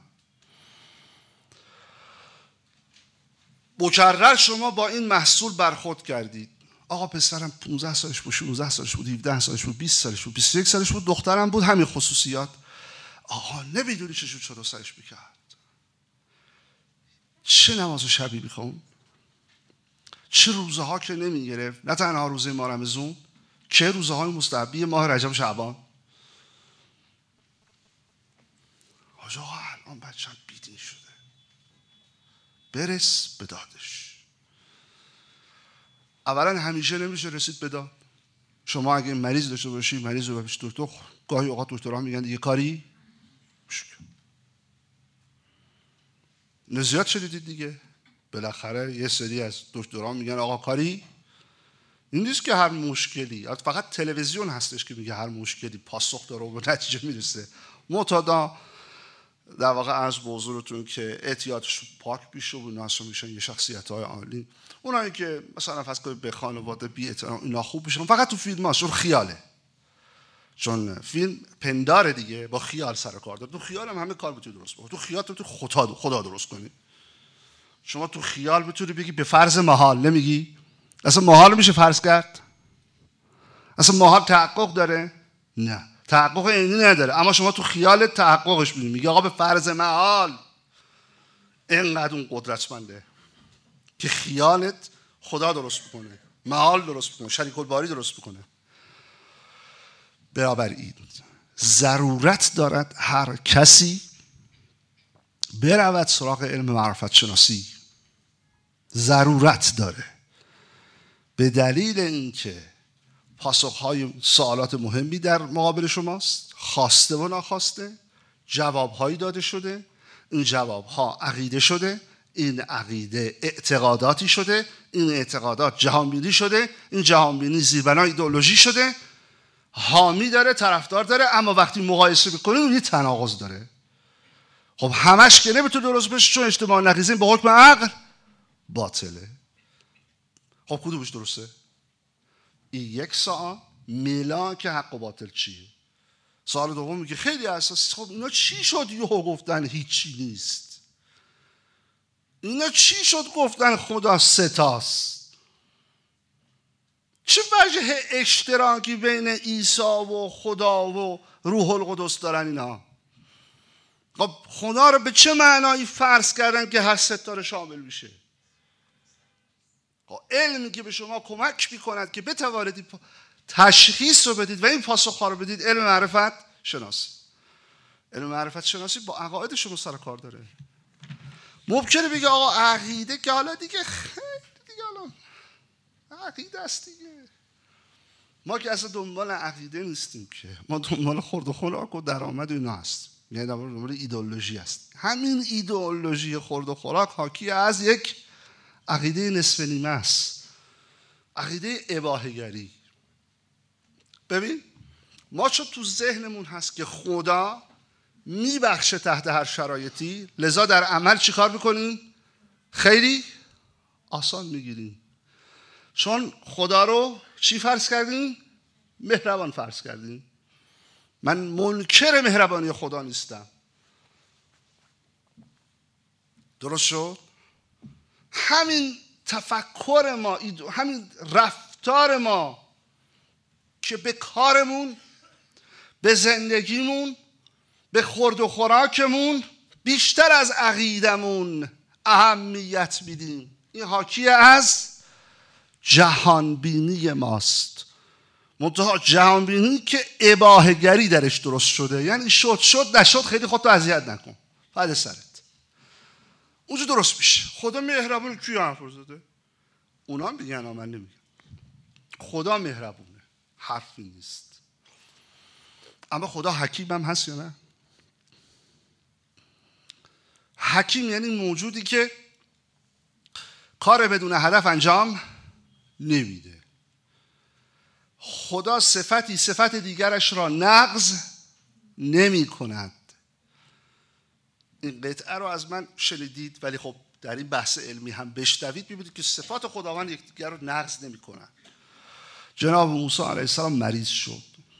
مکرر شما با این محصول برخورد کردید. آقا پسرم 15 سالش بود، 16 سالش بود، 17 سالش بود، 20 سالش بود، 21 سالش بود، دخترم بود، همین خصوصیات. آقا نمیدونی چطور سرش میکرد، چه نماز شبی میخوند، چه روزه ها که نمیگرفت، نه تنها روزه ماه رمضان که روزه های مستحبی ماه رجب و شعبان. آقا الان بچه‌م بیدین شده، برس به دادش. اولا همیشه نمیشه رسید به داد. شما اگه مریض داشته باشی، مریض رو ببرید دکتر، گاهی اوقات دکترها میگن دیگه کاری زیاد شدید دیگه. بالاخره یه سری از دکترها میگن آقا کاری. این نیست که هر مشکلی، فقط تلویزیون هستش که میگه هر مشکلی پاسخ داره و به نتیجه میرسه. معتادا در واقع عرض به حضورتون که اعتیادشون پاک بیشه و اینا میشن یه شخصیت‌های عالی. اونایی که مثلا فرض کنید به خانواده بی احترام اینا خوب بشن، فقط تو فیلم هاست، چون خیاله، چون فیلم پنداره دیگه، با خیال سر کار داره. تو خیال هم همه کار میتونی درست بکنی. تو خیال تو خدا درست کنی. شما تو خیال میتونی بگی به فرض محال، نمیگی؟ اصلا محال میشه فرض کرد؟ اصلا محال تحقق داره؟ نه، تحقق عینی نداره، اما شما تو خیال تحققش می‌بینی. میگه آقا به فرض محال اینقدر اون قدرتمنده که خیالت خدا درست بکنه، محال درست بکنه، شریک الباری درست بکنه. بنابراین ضرورت دارد هر کسی برود سراغ علم معرفت شناسی. ضرورت داره، به دلیل اینکه پاسخهای سوالات مهمی در مقابل شماست، خواسته و ناخواسته، جوابهایی داده شده، این جوابها عقیده شده، این عقیده اعتقاداتی شده، این اعتقادات جهانبینی شده، این جهانبینی زیربنای ایدئولوژی شده، حامی داره، طرفدار داره، اما وقتی مقایسه میکنیم اون یه تناقض داره. خب همش که نمیتونه درست بشه، چون اجتماع نقیضین به حکم عقل باطله. خب کدومش درسته؟ این یک سوال، ملاک حق و باطل چیه؟ سوال دوم میگه خیلی اساسی، خب اینا چی شد یهو گفتن هیچی نیست؟ اینا چی شد گفتن خدا ستاست؟ چه وجه اشتراکی بین عیسی و خدا و روح القدس دارن اینا؟ خب خدا رو به چه معنایی فرض کردن که هر ستاره شامل میشه؟ علمی که به شما کمک میکند که بتوانید تشخیص رو بدید و این پاسخ‌ها رو بدید، علم معرفت شناسی. علم معرفت شناسی با عقاید شما سر کار داره. ممکنه بگه آقا عقیده که حالا دیگه خیلی دیگه، حالا عقیده است دیگه. ما که اصلا دنبال عقیده نیستیم که، ما دنبال خورد و خوراک و درآمد و اینا هستیم، یعنی دنبال ایدئولوژی است. همین ایدئولوژی خورد و خوراک حاکی از یک عقیده نصف نیمه است، عقیده اباحه‌گری. ببین ما چون تو ذهنمون هست که خدا میبخشه تحت هر شرایطی، لذا در عمل چی کار میکنیم؟ خیلی آسان میگیریم. چون خدا رو چی فرض کردیم؟ مهربان فرض کردیم. من منکر مهربانی خدا نیستم. درست شد؟ همین تفکر ما، همین رفتار ما که به کارمون، به زندگیمون، به خورد و خوراکمون بیشتر از عقیدمون اهمیت میدیم، این حاکی از جهانبینی ماست. منتها جهانبینی که اباحه‌گری درش درست شده، یعنی شد نشد خیلی خودتو اذیت نکن، فد سرت، اونجا درست میشه. خدا مهربونه، کی حرف زده؟ اونا میگن، من نمیگم. خدا مهربونه، حرفی نیست. اما خدا حکیم هم هست یا نه؟ حکیم یعنی موجودی که کار بدون هدف انجام نمیده. خدا صفت دیگرش را نقض نمی کند. این قطعه رو از من شنیدید، ولی خب در این بحث علمی هم بشنوید می‌بینید که صفات خداوند یکدیگر رو نقض نمی کنند. جناب موسی علیه السلام مریض شد،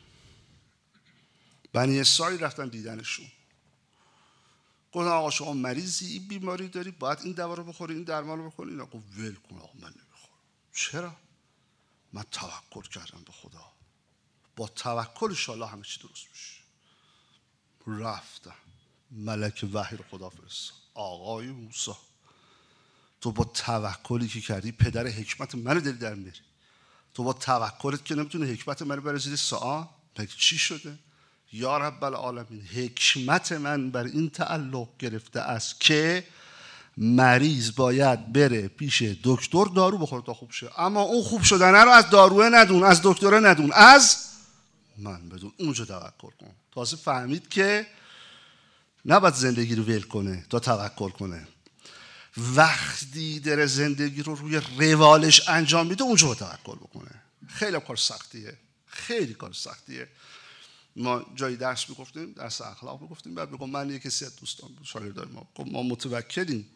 بنی اسرائیل رفتن دیدنشون، گفتن آقا شما مریضی، این بیماری داری، باید این دوا رو بخوری، این درمان رو بخوری. اینا گفت ول کن آقا، من نمیخورم. چرا؟ من توکل کردم به خدا، با توکل انشاءالله همه چی درست میشه. رفتم، ملک وحی رو خدا فرستاد، آقای موسی تو با توکلی که کردی پدر حکمت منو داری در میاری، تو با توکلت که نمیتونی حکمت منو بری زیر سوال. مگه چی شده؟ یا رب العالمین، حکمت من بر این تعلق گرفته است که مریض باید بره پیش دکتر دارو بخوره تا خوب شه، اما اون خوب شدنه رو از داروه ندون، از دکتره ندون، از من بدون. اونجا توکل کن. تازه فهمید که نباید زندگی رو ول کنه تا توکل کنه. وقتی در زندگی رو روی روالش انجام میده اونجا با توکل بکنه. خیلی کار سختیه، خیلی کار سختیه. ما جایی درس میگفتیم، درس اخلاق میگفتیم، بعد میگم من یک کسی از دوستان شاگردای ما متوکلیم.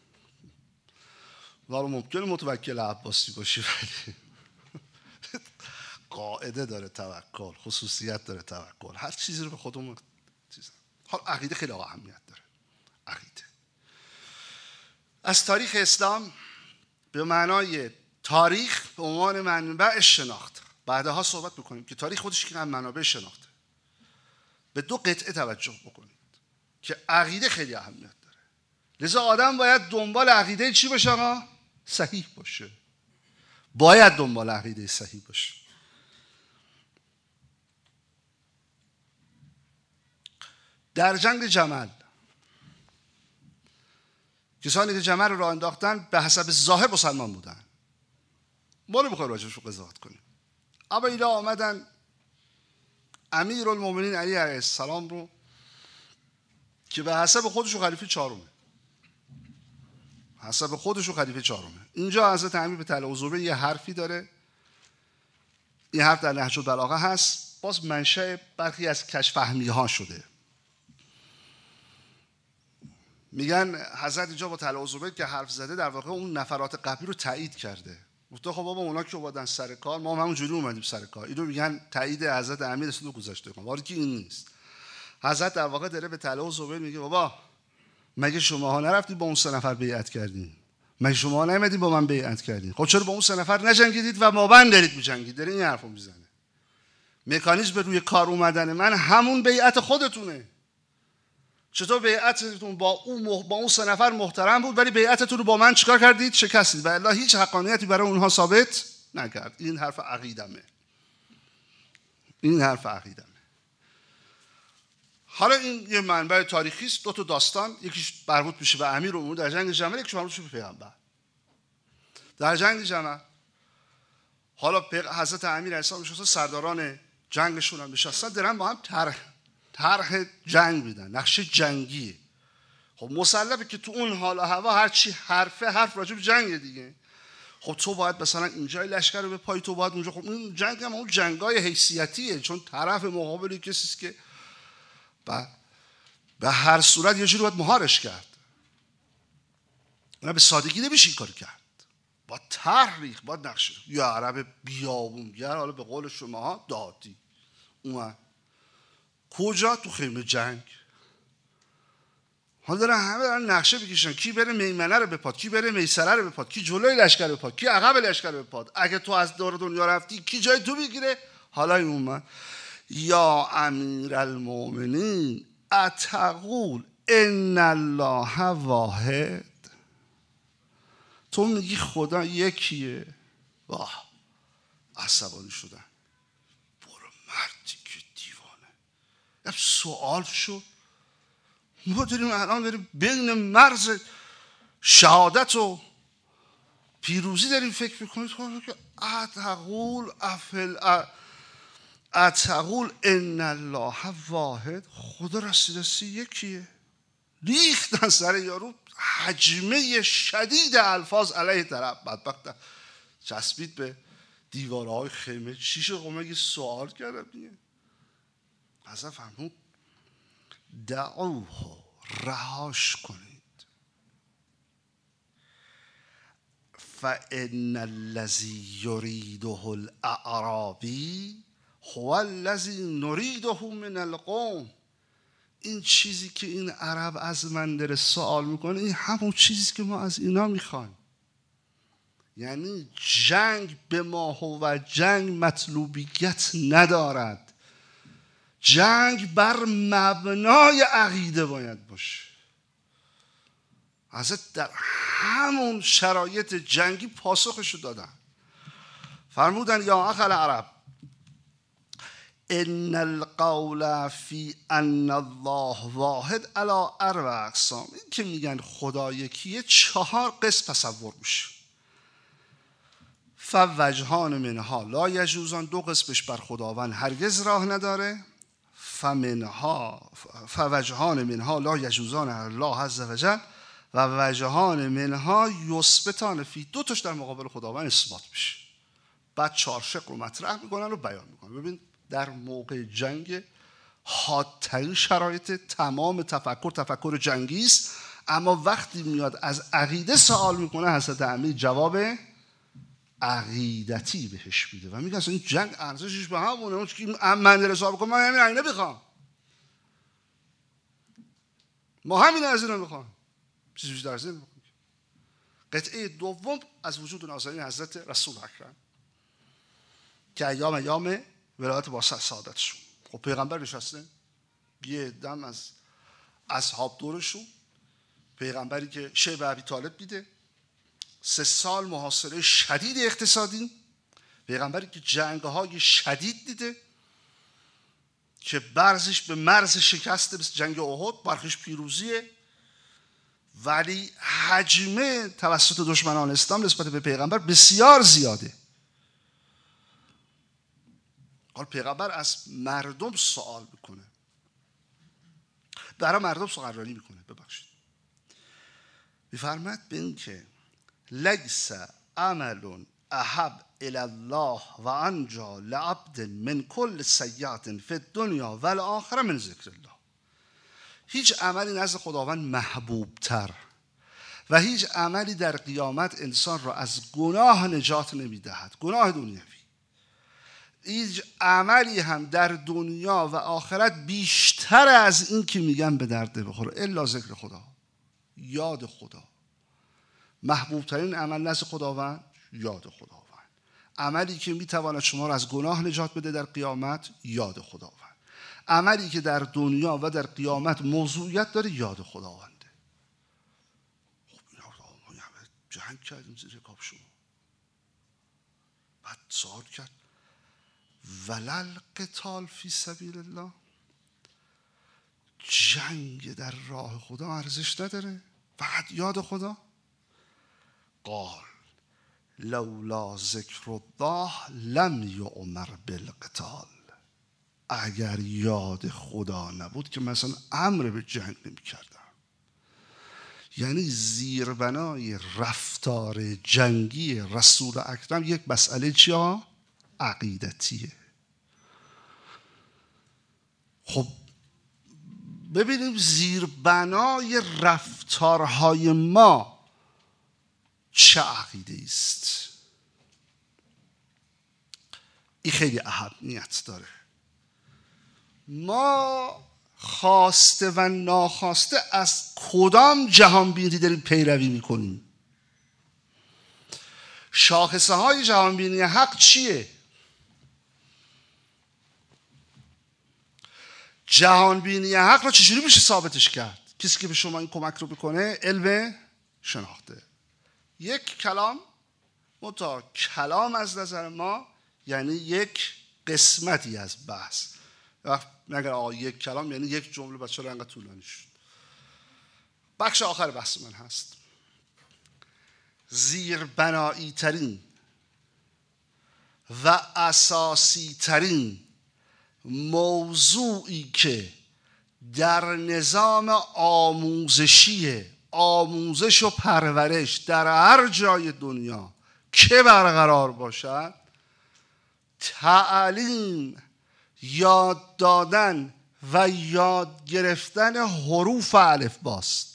ولی ممکنه متوکل عباسی باشی، ولی قاعده داره توکل، خصوصیت داره توکل. هر چیزی رو به خودمون حالا عقیده خیلی اهمیت داره. عقیده از تاریخ اسلام به معنای تاریخ به عنوان منبع شناخت، بعدها صحبت میکنیم که تاریخ خودش که منابع شناخته. به دو قطعه توجه بکنید که عقیده خیلی اهمیت داره. لذا آدم باید دنبال عقیده چی باشه آقا؟ صحیح باشه. باید دنبال عقیده صحیح باشه. در جنگ جمل کسانی که جمل رو راه انداختن به حسب ظاهر مسلمان بودن. ما نمیخوایم راجعش رو قضاوت کنیم. اما اینا آمدن امیرالمومنین علی علیه السلام رو که به حسب خودش خلیفه چهارمه، حسب خودش خلیفه چهارمه. اینجا حضرت امیر به طلع الزبیر یه حرفی داره، این حرف در نهج البلاغه هست، باز منشأ برخی از کشفهمی ها شده. میگن حضرت اینجا با طلع الزبیر که حرف زده در واقع اون نفرات قبلی رو تایید کرده. گفته خب بابا اونا که اومدن سر کار، ما هم همونجوری اومدیم سر کار. اینو میگن تایید حضرت امیر رسول گذاشته کن، ولی که این نیست. حضرت در واقع داره به طلع الزبیر میگه بابا مگه شماها نرفتید با اون سه نفر بیعت کردین؟ مگه شماها نمیدید با من بیعت کردین؟ خب چرا با اون سه نفر نجنگیدید و ما بند دارید میجنگید؟ داره این حرفو میزنه. مکانیزم روی کار اومدن من همون بیعت خودتونه. چطور بیعتتون با اون سه نفر محترم بود ولی بیعتتون رو با من چیکار کردید؟ شکستید و الا هیچ حقانیتی برای اونها ثابت نکرد. این حرف عقیدمه. این حرف عقیدمه. حالا این یه منبع تاریخی است، دو تا داستان، یکیش مربوط میشه به امیرالمومنین در جنگ جمل، یکیش مربوط میشه به پیغمبر. در جنگ جمل حالا حضرت امیر علیه السلام نشستن، سرداران جنگشون هم نشستن، دارن با هم طرح جنگ میدن، نقشه جنگیه. خب مسلمه که تو اون حال و هوا هر چی حرف راجع به جنگ دیگه. خب تو باید مثلا اینجای لشکر رو به پای، تو باید اونجا. خب اون جنگ هم اون جنگای حیثیتیه، چون طرف مقابلی کسیست که به هر صورت یه جوری باید مهارش کرد. نه به سادگی نمیشه این کارو کرد، با طرح با نقشه. یا عرب بیابونگر، حالا به قول شماها دادی اومد کجا؟ تو خیمه جنگ. حالا دارن نقشه بکشن، کی بره میمنه رو بپاد، کی بره میسره رو بپاد، کی جلوی لشکر رو بپاد، کی عقب لشکر رو بپاد، اگه تو از دور دنیا رفتی کی جای تو بگیره. حالا این اومد یا امیر المؤمنین اتقول ان الله واحد، تو میگی خدا یکیه. واه، عصبانی شدن. برو مردی که دیوانه. سوال شد، ما داریم بین مرز شهادت و پیروزی داریم فکر میکنید. که اتقول ان الله واحد، خدا رسیدسی یکیه. ریختن سر یارو، حجمه شدید الفاظ علیه طرف. بدبخت چسبید به دیوارهای خیمه. چی شد؟ مگه سوال کردم دیگه. حضرت فرمود دعوه، رهاش کنید. فان الذی یریده الاعرابی هو الذی نریده من القوم. این چیزی که این عرب از من داره سوال میکنه، این همون چیزی که ما از اینا میخوایم. یعنی جنگ به ما و جنگ مطلوبیت ندارد. جنگ بر مبنای عقیده باید باشه. حضرت در همون شرایط جنگی پاسخشو دادن. فرمودن یا اخ العرب ان القول فی ان الله واحد علی اربع اقسام. این که میگن خدا یکیه 4 قسم تصور میشه. فوجهان منها لا یجوزان، 2 قسمش بر خداوند هرگز راه نداره. فوجهان منها لا یجوزان الله عز وجل و وجهان منها یثبتان فی، 2 تاش در مقابل خداوند اثبات میشه. بعد 4 شق رو مطرح میکنن و بیان میکنن. ببین در موقع جنگ حادترین شرایط، تمام تفکر جنگی است، اما وقتی میاد از عقیده سوال میکنه حضرت امیر جواب عقیدتی بهش میده و میگه اصلا این جنگ ارزشش به همونه. اون که من حساب کنم، من همین عینه بخوام، ما همین از اینا میخوام، چیزی بیشتر از این نمیخوام. قطعه دوم از وجود نازنین حضرت رسول اکرم که ایام ولایت با سعادتشون. خب پیغمبر نشسته، یه دم از اصحاب دورشون، پیغمبری که شیب ابی طالب دیده، 3 سال محاصره شدید اقتصادی، پیغمبری که جنگ‌های شدید دیده که برزش به مرز شکسته، مثل جنگ احد، برخش پیروزیه، ولی حجمه توسط دشمنان اسلام نسبت به پیغمبر بسیار زیاده. حال پیغمبر از مردم سوال میکنه، برای مردم سخنرانی میکنه. ببخشید، میفرماید به این که لیس عمل احب الی الله و انجا لعبد من کل سیئة فی الدنیا و الاخره من ذکر الله. هیچ عملی نزد خداوند محبوب تر و هیچ عملی در قیامت انسان را از گناه نجات نمیدهد، گناه دنیوی. هیچ عملی هم در دنیا و آخرت بیشتر از این که میگن به درد بخوره الا ذکر خدا، یاد خدا. محبوب ترین عمل نزد خداوند یاد خداوند. عملی که میتواند شما را از گناه نجات بده در قیامت، یاد خداوند. عملی که در دنیا و در قیامت موضوعیت داره، یاد خداونده. خب اینا ما جنگ کردیم زیر رکاب شما. بعد سوال کرد ولل قتال فی سبیل الله، جنگ در راه خدا ارزش نداره؟ فقط یاد خدا؟ قال لولا ذکر الله لم یؤمر بالقتال. اگر یاد خدا نبود که مثلا امر به جنگ نمی‌کردم. یعنی زیربنای رفتار جنگی رسول اکرم یک مسئله چیه؟ عقیدتیه. خب ببینیم زیربنای رفتارهای ما چه عقیده است. این خیلی اهمیت داره. ما خواسته و ناخواسته از کدام جهانبینی داریم پیروی میکنیم؟ شاخصه های جهانبینی حق چیه؟ جهانبینی حق رو چجوری میشه ثابتش کرد؟ کسی که به شما این کمک رو بکنه علم شناخته. یک کلام کلام از نظر ما یعنی یک قسمتی از بحث. نگر یک کلام یعنی یک جمله، بس چرا انقدر طولانی شد؟ بخش آخر بحث من هست. زیربنایی ترین و اساسی ترین موضوعی که در نظام آموزشی آموزش و پرورش در هر جای دنیا که برقرار باشد، تعلیم، یاد دادن و یاد گرفتن حروف الفباست.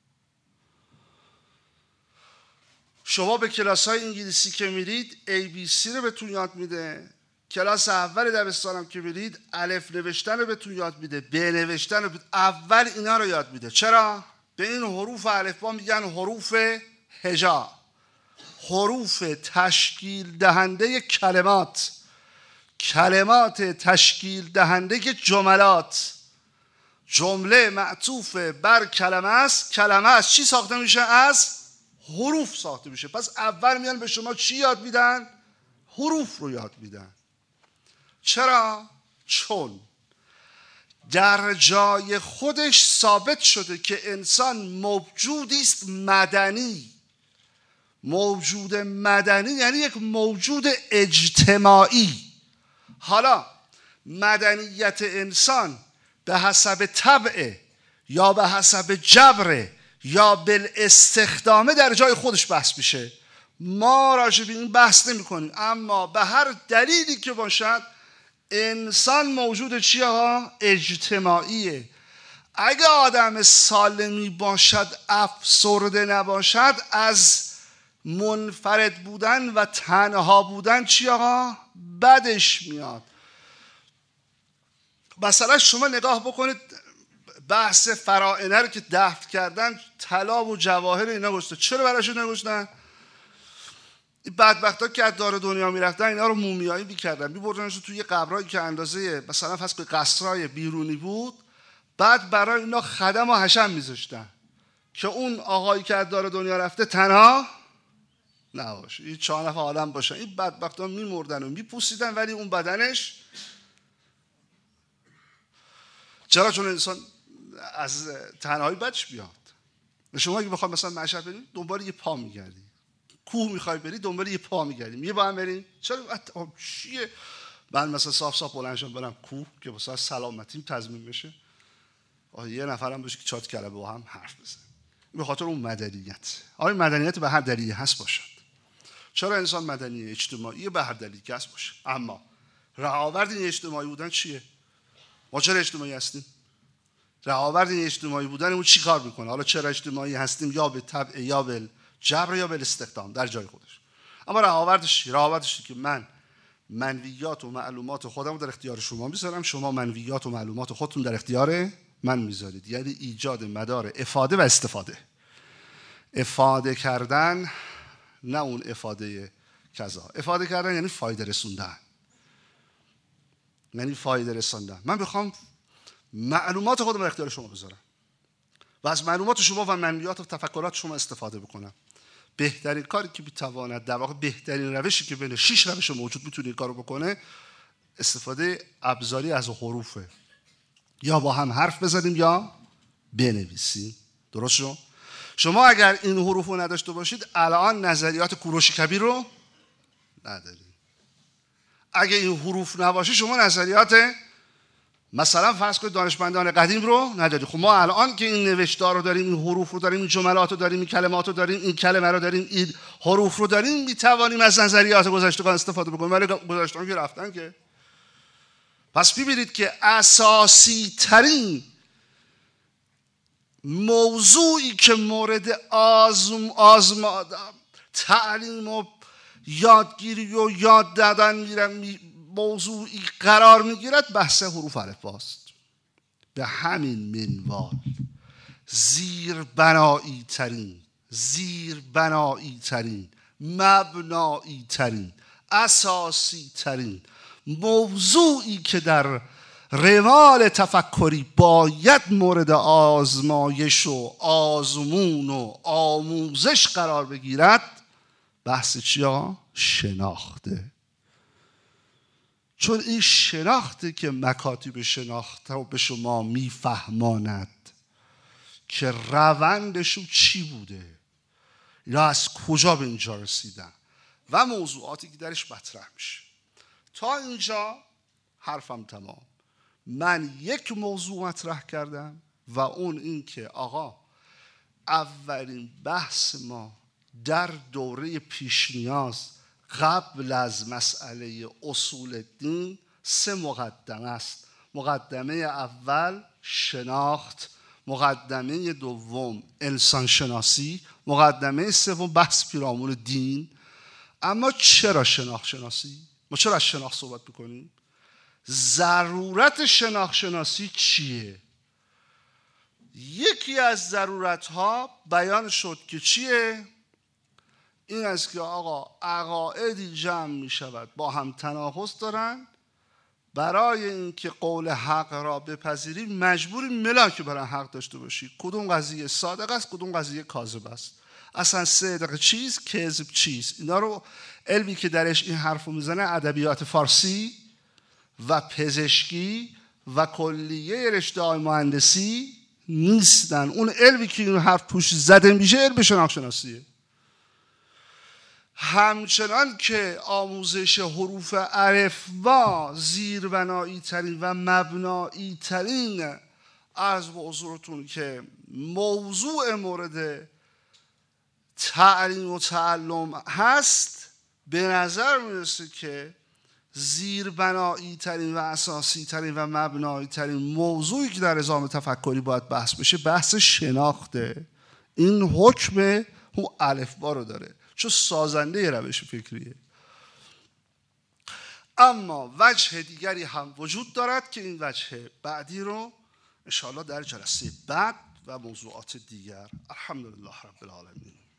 شما به کلاس های انگلیسی که میرید ABC رو بهتون یاد میده. کلاس اول دبستانم که میرید الف نوشتن رو بهتون یاد میده، ب نوشتن رو اول اینا رو یاد میده. چرا؟ به این حروف الفبا میگن حروف هجا، حروف تشکیل دهنده کلمات، کلمات تشکیل دهنده جملات. جمله معطوف بر کلمه است. کلمه از چی ساخته میشه؟ از حروف ساخته میشه. پس اول میان به شما چی یاد میدن؟ حروف رو یاد میدن. چرا؟ چون در جای خودش ثابت شده که انسان موجودی است مدنی. موجود مدنی یعنی یک موجود اجتماعی. حالا مدنیت انسان به حسب طبع یا به حسب جبر یا بالاستخدامه در جای خودش بحث میشه. ما راجع به این بحث نمی کنیم، اما به هر دلیلی که باشد انسان موجود چیه ها؟ اجتماعیه. اگه آدم سالمی باشد، افسرده نباشد، از منفرد بودن و تنها بودن چیه ها؟ بدش میاد. مثلا شما نگاه بکنید بحث فراعنه رو که دفن کردن، طلا و جواهر اینا گذاشته. چرا براشون نگذاشتن؟ این بدبختا که از دار دنیا میرفتن اینا رو مومیایی میکردن، میبردنشون توی قبرایی که اندازه مثلا فرض کنید قصرای بیرونی بود، بعد برای اینا خدم و حشم میذاشتن که اون آقایی که از دار دنیا رفته تنها نباشه، این 4 نفر آدم باشن. این بدبختا میمردن و میپوسیدن ولی اون بدنش. چرا؟ چون انسان از تنهایی بدش بیاد. شما اگه بخواد مثلا مشهد برید دنبال یه پا میگردی، کوه میخوای بری دنبال یه پا میگردیم، یه با هم بریم. چرا؟ چیه؟ من مثلا صاف بلند شدم برم کوه که واسه سلامتیم تضمین بشه، یه نفرم باشه که چات کلمه با هم حرف بزنه. به خاطر اون مدنیت. مدنیت به هر دلیلی هست باشد. چرا انسان مدنی اجتماعی؟ به هر دلیلی که هست باشه. اما رهاورد این اجتماعی بودن چیه؟ ما چرا اجتماعی هستیم؟ رهاورد این اجتماعی بودنمون چی کار میکنه؟ حالا چرا اجتماعی هستیم؟ یا به طبع یا به جبر یا به استخدام در جای خودش. اما رهاوردش که من منویات و معلومات خودم در اختیار شما میذارم، شما منویات و معلومات خودتون در اختیار من میذارید. یعنی ایجاد مدار افاده و استفاده. افاده کردن، نه اون افاده کذا. افاده کردن یعنی فایده رسوندن. من بخوام معلومات خودم در اختیار شما بذارم و از معلومات شما و منویات و تفکرات شما استفاده بکنم. بهترین کاری که میتواند، در واقع بهترین روشی که بین 6 روش موجود میتونه این کارو بکنه، استفاده ابزاری از حروفه. یا با هم حرف بزنیم یا بنویسیم. درست شد؟ شما اگر این حروف رو نداشته باشید الان نظریات کوروش کبیر رو نداریم. اگه این حروف نباشه شما نظریات مثلا فرض کنید دانشمندان قدیم رو ندارید. خب ما الان که این نوشتار رو داریم، این حروف رو داریم، این جملات رو داریم، این کلمات رو داریم، این کلمه رو داریم، این حروف رو داریم، میتوانیم از نظریات گذشتگان استفاده بکنیم. ولی گذشتگان که رفتن که. پس ببینید که اساسی ترین موضوعی که مورد تعلیم و یادگیری و یاد دادن موضوعی قرار میگیرد بحث حروف الفباست. به همین منوال زیربنایی ترین مبنایی ترین اساسی ترین موضوعی که در روال تفکری باید مورد آزمایش و آزمون و آموزش قرار بگیرد بحث چیا؟ شناخته. چون این شناخته که مکاتب شناخته رو به شما میفهماند که روندشون چی بوده یا از کجا به اینجا رسیدن و موضوعاتی که درش مطرح میشه. تا اینجا حرفم تمام. من یک موضوع مطرح کردم و اون این که آقا اولین بحث ما در دوره پیش نیاز قبل از مسئله اصول دین 3 مقدمه است. مقدمه اول شناخت، مقدمه دوم انسان شناسی، مقدمه سوم بحث پیرامون دین. اما چرا شناخت شناسی؟ ما چرا از شناخت صحبت میکنیم؟ ضرورت شناخت شناسی چیه؟ یکی از ضرورت ها بیان شد که چیه؟ این است که آقا عقایدی جمع می شود با هم تناقض دارن، برای اینکه قول حق را بپذیری مجبوری ملاک برای حق داشته باشی. کدوم قضیه صادق است، کدوم قضیه کاذب است، اصلا صدق چیز، کذب چیز. اینا رو علمی که درش این حرفو میزنه ادبیات فارسی و پزشکی و کلیه رشته‌های مهندسی نیستن. اون علمی که این حرف توش زده میشه علم شناخت شناسیه. همچنان که آموزش حروف الفبا زیربنایی ترین و مبنایی ترین از حضورتون که موضوع مورد تعلیم و تعلم هست، به نظر میرسه که زیربنایی ترین و اساسی ترین و مبنایی ترین موضوعی که در نظام تفکری باید بحث بشه بحث شناخته. این حکم اون الفبا رو داره چون سازنده روش فکریه. اما وجه دیگری هم وجود دارد که این وجه بعدی رو انشاءالله در جلسه بعد و موضوعات دیگر. الحمدلله رب العالمین.